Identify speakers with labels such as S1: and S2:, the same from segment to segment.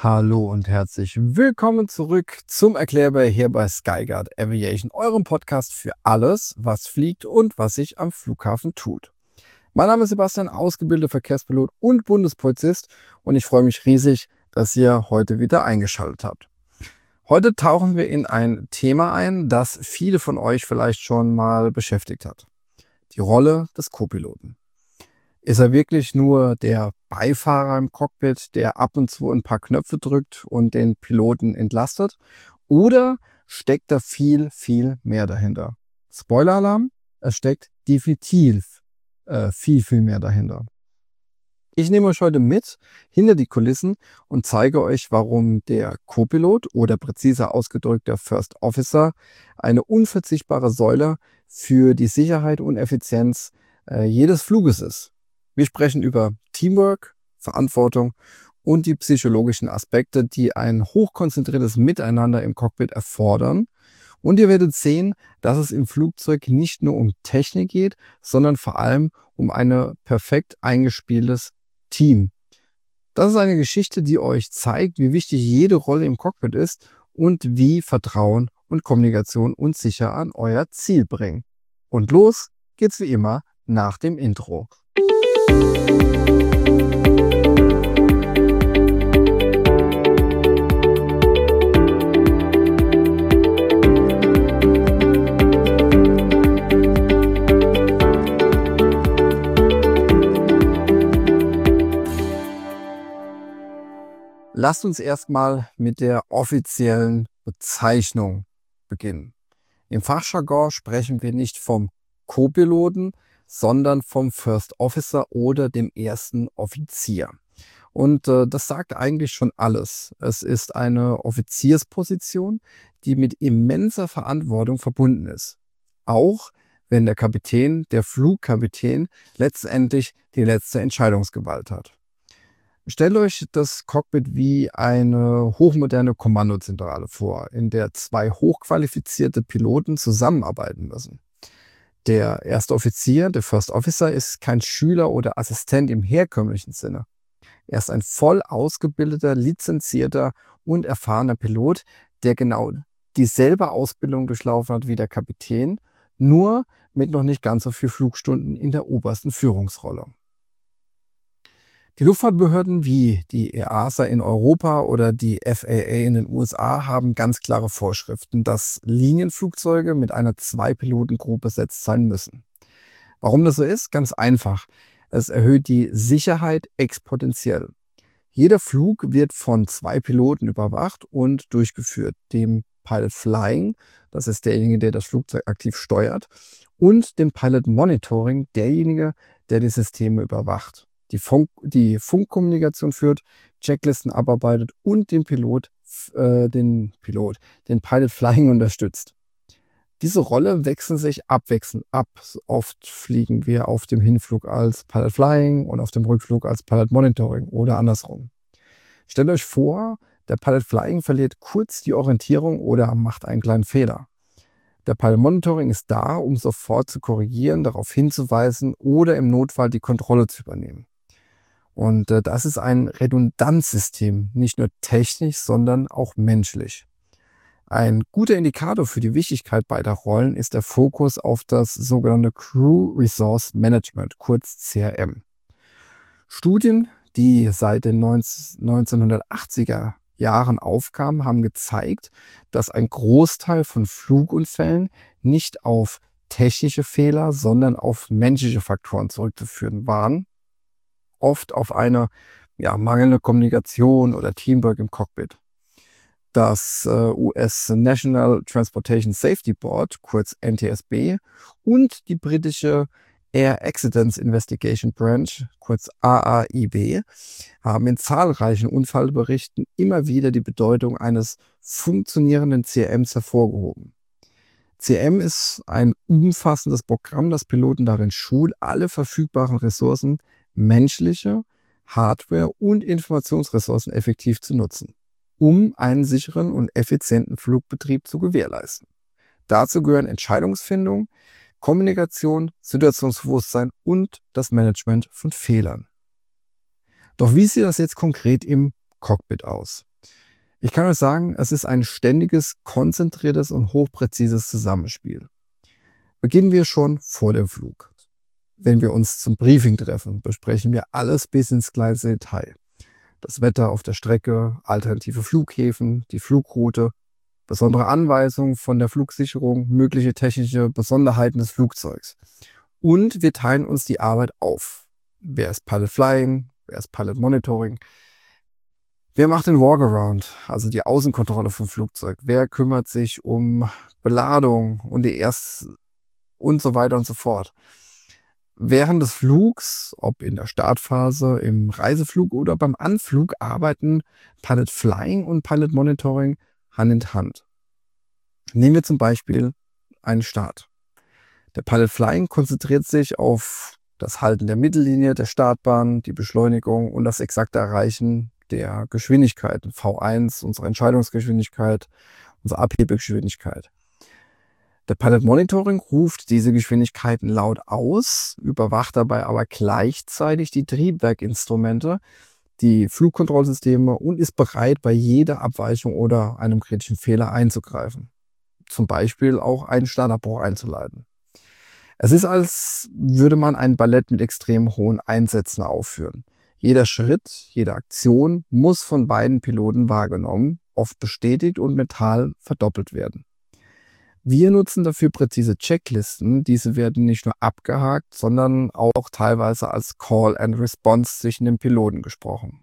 S1: Hallo und herzlich willkommen zurück zum Erklärbär hier bei Skyguard Aviation, eurem Podcast für alles, was fliegt und was sich am Flughafen tut. Mein Name ist Sebastian, ausgebildeter Verkehrspilot und Bundespolizist, und ich freue mich riesig, dass ihr heute wieder eingeschaltet habt. Heute tauchen wir in ein Thema ein, das viele von euch vielleicht schon mal beschäftigt hat. Die Rolle des Co-Piloten. Ist er wirklich nur der Beifahrer im Cockpit, der ab und zu ein paar Knöpfe drückt und den Piloten entlastet? Oder steckt da viel, viel mehr dahinter? Spoiler-Alarm, es steckt definitiv viel mehr dahinter. Ich nehme euch heute mit hinter die Kulissen und zeige euch, warum der Co-Pilot oder präziser ausgedrückt der First Officer eine unverzichtbare Säule für die Sicherheit und Effizienz jedes Fluges ist. Wir sprechen über Teamwork, Verantwortung und die psychologischen Aspekte, die ein hochkonzentriertes Miteinander im Cockpit erfordern. Und ihr werdet sehen, dass es im Flugzeug nicht nur um Technik geht, sondern vor allem um ein perfekt eingespieltes Team. Das ist eine Geschichte, die euch zeigt, wie wichtig jede Rolle im Cockpit ist und wie Vertrauen und Kommunikation uns sicher an euer Ziel bringen. Und los geht's wie immer nach dem Intro. Lasst uns erstmal mit der offiziellen Bezeichnung beginnen. Im Fachjargon sprechen wir nicht vom Co-Piloten, sondern vom First Officer oder dem ersten Offizier. Und das sagt eigentlich schon alles. Es ist eine Offiziersposition, die mit immenser Verantwortung verbunden ist. Auch wenn der Kapitän, der Flugkapitän, letztendlich die letzte Entscheidungsgewalt hat. Stellt euch das Cockpit wie eine hochmoderne Kommandozentrale vor, in der zwei hochqualifizierte Piloten zusammenarbeiten müssen. Der erste Offizier, der First Officer, ist kein Schüler oder Assistent im herkömmlichen Sinne. Er ist ein voll ausgebildeter, lizenzierter und erfahrener Pilot, der genau dieselbe Ausbildung durchlaufen hat wie der Kapitän, nur mit noch nicht ganz so viel Flugstunden in der obersten Führungsrolle. Die Luftfahrtbehörden wie die EASA in Europa oder die FAA in den USA haben ganz klare Vorschriften, dass Linienflugzeuge mit einer Zwei-Piloten-Crew besetzt sein müssen. Warum das so ist? Ganz einfach. Es erhöht die Sicherheit exponentiell. Jeder Flug wird von zwei Piloten überwacht und durchgeführt. Dem Pilot Flying, das ist derjenige, der das Flugzeug aktiv steuert, und dem Pilot Monitoring, derjenige, der die Systeme überwacht, die Funkkommunikation führt, Checklisten abarbeitet und den Pilot Flying unterstützt. Diese Rolle wechseln sich abwechselnd ab. Oft fliegen wir auf dem Hinflug als Pilot Flying und auf dem Rückflug als Pilot Monitoring oder andersrum. Stellt euch vor, der Pilot Flying verliert kurz die Orientierung oder macht einen kleinen Fehler. Der Pilot Monitoring ist da, um sofort zu korrigieren, darauf hinzuweisen oder im Notfall die Kontrolle zu übernehmen. Und das ist ein Redundanzsystem, nicht nur technisch, sondern auch menschlich. Ein guter Indikator für die Wichtigkeit beider Rollen ist der Fokus auf das sogenannte Crew Resource Management, kurz CRM. Studien, die seit den 1980er Jahren aufkamen, haben gezeigt, dass ein Großteil von Flugunfällen nicht auf technische Fehler, sondern auf menschliche Faktoren zurückzuführen waren. Oft auf eine mangelnde Kommunikation oder Teamwork im Cockpit. Das US National Transportation Safety Board, kurz NTSB, und die britische Air Accidents Investigation Branch, kurz AAIB, haben in zahlreichen Unfallberichten immer wieder die Bedeutung eines funktionierenden CRMs hervorgehoben. CRM ist ein umfassendes Programm, das Piloten darin schult, alle verfügbaren Ressourcen, menschliche, Hardware und Informationsressourcen effektiv zu nutzen, um einen sicheren und effizienten Flugbetrieb zu gewährleisten. Dazu gehören Entscheidungsfindung, Kommunikation, Situationsbewusstsein und das Management von Fehlern. Doch wie sieht das jetzt konkret im Cockpit aus? Ich kann euch sagen, es ist ein ständiges, konzentriertes und hochpräzises Zusammenspiel. Beginnen wir schon vor dem Flug. Wenn wir uns zum Briefing treffen, besprechen wir alles bis ins kleinste Detail. Das Wetter auf der Strecke, alternative Flughäfen, die Flugroute, besondere Anweisungen von der Flugsicherung, mögliche technische Besonderheiten des Flugzeugs. Und wir teilen uns die Arbeit auf. Wer ist Pilot Flying, wer ist Pilot Monitoring, wer macht den Walkaround, also die Außenkontrolle vom Flugzeug, wer kümmert sich um Beladung und und so weiter und so fort. Während des Flugs, ob in der Startphase, im Reiseflug oder beim Anflug, arbeiten Pilot Flying und Pilot Monitoring Hand in Hand. Nehmen wir zum Beispiel einen Start. Der Pilot Flying konzentriert sich auf das Halten der Mittellinie, der Startbahn, die Beschleunigung und das exakte Erreichen der Geschwindigkeit. V1, unsere Entscheidungsgeschwindigkeit, unsere Abhebegeschwindigkeit. Der Pilot Monitoring ruft diese Geschwindigkeiten laut aus, überwacht dabei aber gleichzeitig die Triebwerkinstrumente, die Flugkontrollsysteme und ist bereit, bei jeder Abweichung oder einem kritischen Fehler einzugreifen. Zum Beispiel auch einen Startabbruch einzuleiten. Es ist, als würde man ein Ballett mit extrem hohen Einsätzen aufführen. Jeder Schritt, jede Aktion muss von beiden Piloten wahrgenommen, oft bestätigt und mental verdoppelt werden. Wir nutzen dafür präzise Checklisten. Diese werden nicht nur abgehakt, sondern auch teilweise als Call and Response zwischen den Piloten gesprochen.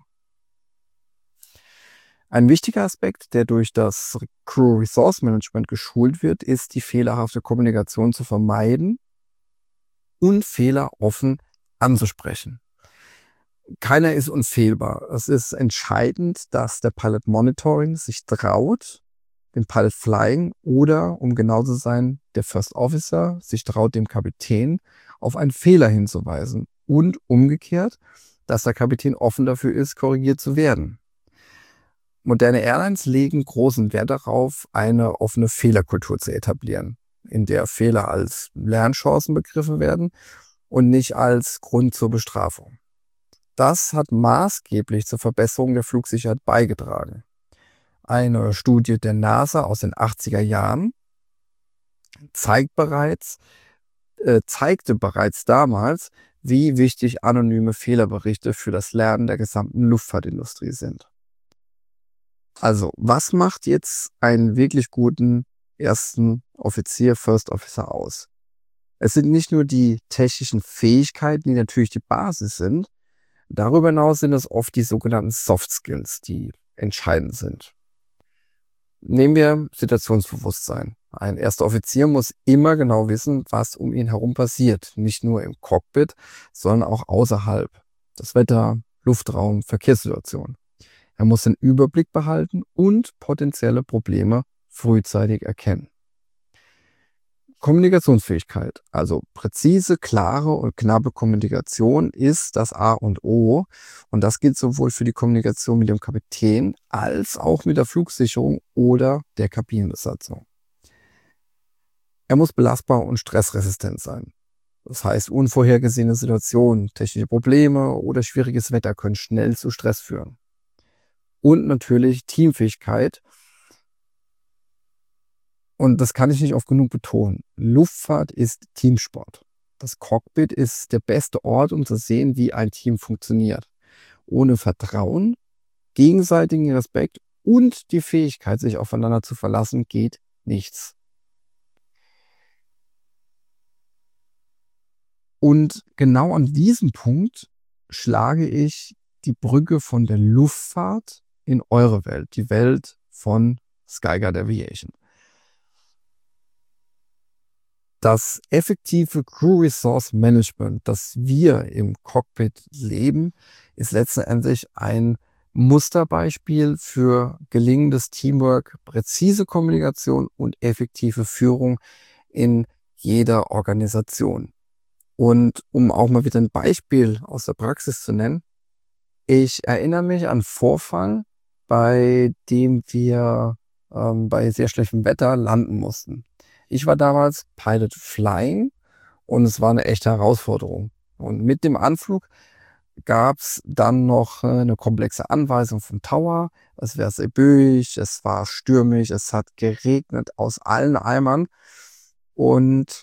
S1: Ein wichtiger Aspekt, der durch das Crew Resource Management geschult wird, ist, die fehlerhafte Kommunikation zu vermeiden und Fehler offen anzusprechen. Keiner ist unfehlbar. Es ist entscheidend, dass der Pilot Monitoring sich traut, den Pilot Flying oder, um genau zu sein, der First Officer sich traut, dem Kapitän auf einen Fehler hinzuweisen und umgekehrt, dass der Kapitän offen dafür ist, korrigiert zu werden. Moderne Airlines legen großen Wert darauf, eine offene Fehlerkultur zu etablieren, in der Fehler als Lernchancen begriffen werden und nicht als Grund zur Bestrafung. Das hat maßgeblich zur Verbesserung der Flugsicherheit beigetragen. Eine Studie der NASA aus den 80er Jahren zeigte bereits damals, wie wichtig anonyme Fehlerberichte für das Lernen der gesamten Luftfahrtindustrie sind. Also, was macht jetzt einen wirklich guten ersten Offizier, First Officer aus? Es sind nicht nur die technischen Fähigkeiten, die natürlich die Basis sind. Darüber hinaus sind es oft die sogenannten Soft Skills, die entscheidend sind. Nehmen wir Situationsbewusstsein. Ein erster Offizier muss immer genau wissen, was um ihn herum passiert. Nicht nur im Cockpit, sondern auch außerhalb. Das Wetter, Luftraum, Verkehrssituation. Er muss den Überblick behalten und potenzielle Probleme frühzeitig erkennen. Kommunikationsfähigkeit, also präzise, klare und knappe Kommunikation ist das A und O. Und das gilt sowohl für die Kommunikation mit dem Kapitän als auch mit der Flugsicherung oder der Kabinenbesatzung. Er muss belastbar und stressresistent sein. Das heißt, unvorhergesehene Situationen, technische Probleme oder schwieriges Wetter können schnell zu Stress führen. Und natürlich Teamfähigkeit. Und das kann ich nicht oft genug betonen. Luftfahrt ist Teamsport. Das Cockpit ist der beste Ort, um zu sehen, wie ein Team funktioniert. Ohne Vertrauen, gegenseitigen Respekt und die Fähigkeit, sich aufeinander zu verlassen, geht nichts. Und genau an diesem Punkt schlage ich die Brücke von der Luftfahrt in eure Welt, die Welt von Skyguide Aviation. Das effektive Crew Resource Management, das wir im Cockpit leben, ist letztendlich ein Musterbeispiel für gelingendes Teamwork, präzise Kommunikation und effektive Führung in jeder Organisation. Und um auch mal wieder ein Beispiel aus der Praxis zu nennen, ich erinnere mich an einen Vorfall, bei dem wir bei sehr schlechtem Wetter landen mussten. Ich war damals Pilot Flying und es war eine echte Herausforderung. Und mit dem Anflug gab es dann noch eine komplexe Anweisung vom Tower. Es wäre sehr böig, es war stürmisch, es hat geregnet aus allen Eimern. Und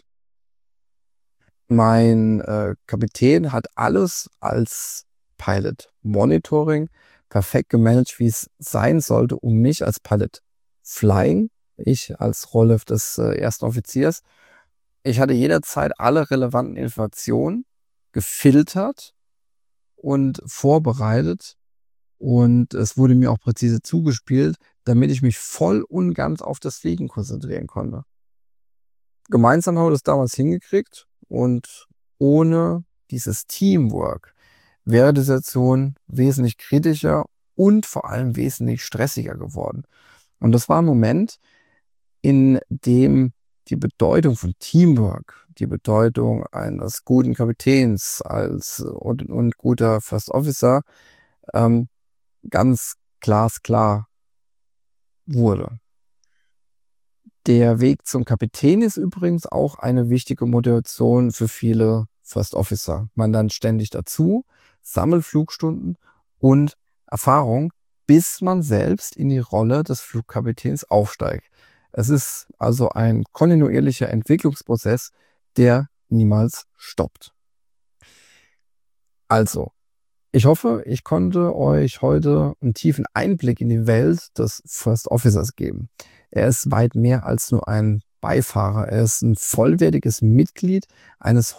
S1: mein Kapitän hat alles als Pilot Monitoring perfekt gemanagt, wie es sein sollte, um mich als Pilot Flying, ich als Rolle des ersten Offiziers, ich hatte jederzeit alle relevanten Informationen gefiltert und vorbereitet und es wurde mir auch präzise zugespielt, damit ich mich voll und ganz auf das Fliegen konzentrieren konnte. Gemeinsam haben wir das damals hingekriegt und ohne dieses Teamwork wäre die Situation wesentlich kritischer und vor allem wesentlich stressiger geworden. Und das war ein Moment, in dem die Bedeutung von Teamwork, die Bedeutung eines guten Kapitäns und guter First Officer ganz glasklar wurde. Der Weg zum Kapitän ist übrigens auch eine wichtige Motivation für viele First Officer. Man lernt ständig dazu, sammelt Flugstunden und Erfahrung, bis man selbst in die Rolle des Flugkapitäns aufsteigt. Es ist also ein kontinuierlicher Entwicklungsprozess, der niemals stoppt. Also, ich hoffe, ich konnte euch heute einen tiefen Einblick in die Welt des First Officers geben. Er ist weit mehr als nur ein Beifahrer. Er ist ein vollwertiges Mitglied eines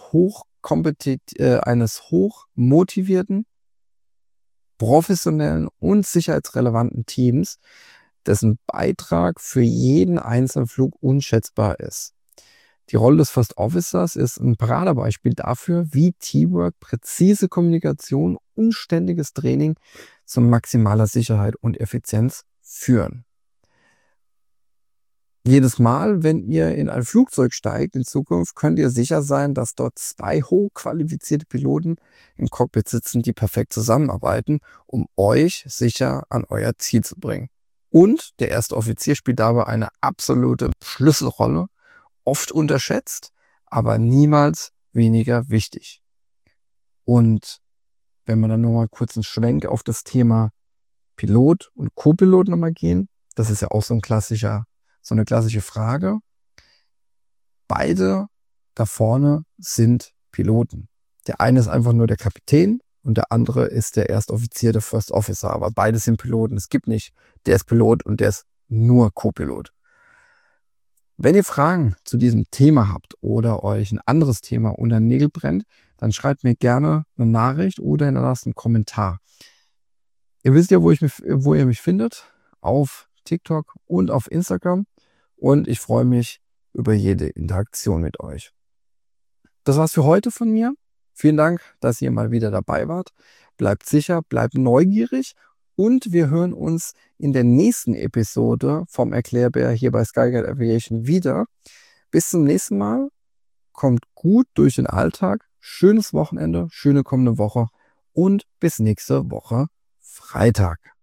S1: hochmotivierten, professionellen und sicherheitsrelevanten Teams, dessen Beitrag für jeden einzelnen Flug unschätzbar ist. Die Rolle des First Officers ist ein Paradebeispiel dafür, wie Teamwork, präzise Kommunikation und ständiges Training zu maximaler Sicherheit und Effizienz führen. Jedes Mal, wenn ihr in ein Flugzeug steigt in Zukunft, könnt ihr sicher sein, dass dort 2 hochqualifizierte Piloten im Cockpit sitzen, die perfekt zusammenarbeiten, um euch sicher an euer Ziel zu bringen. Und der erste Offizier spielt dabei eine absolute Schlüsselrolle, oft unterschätzt, aber niemals weniger wichtig. Und wenn wir dann nochmal kurz einen Schwenk auf das Thema Pilot und Co-Pilot nochmal gehen, das ist ja auch so eine klassische Frage. Beide da vorne sind Piloten. Der eine ist einfach nur der Kapitän und der andere ist der Erstoffizier, der First Officer. Aber beide sind Piloten. Es gibt nicht, der ist Pilot und der ist nur Co-Pilot. Wenn ihr Fragen zu diesem Thema habt oder euch ein anderes Thema unter den Nägeln brennt, dann schreibt mir gerne eine Nachricht oder hinterlasst einen Kommentar. Ihr wisst ja, wo ihr mich findet, auf TikTok und auf Instagram. Und ich freue mich über jede Interaktion mit euch. Das war's für heute von mir. Vielen Dank, dass ihr mal wieder dabei wart. Bleibt sicher, bleibt neugierig und wir hören uns in der nächsten Episode vom Erklärbär hier bei Skyguide Aviation wieder. Bis zum nächsten Mal. Kommt gut durch den Alltag. Schönes Wochenende, schöne kommende Woche und bis nächste Woche Freitag.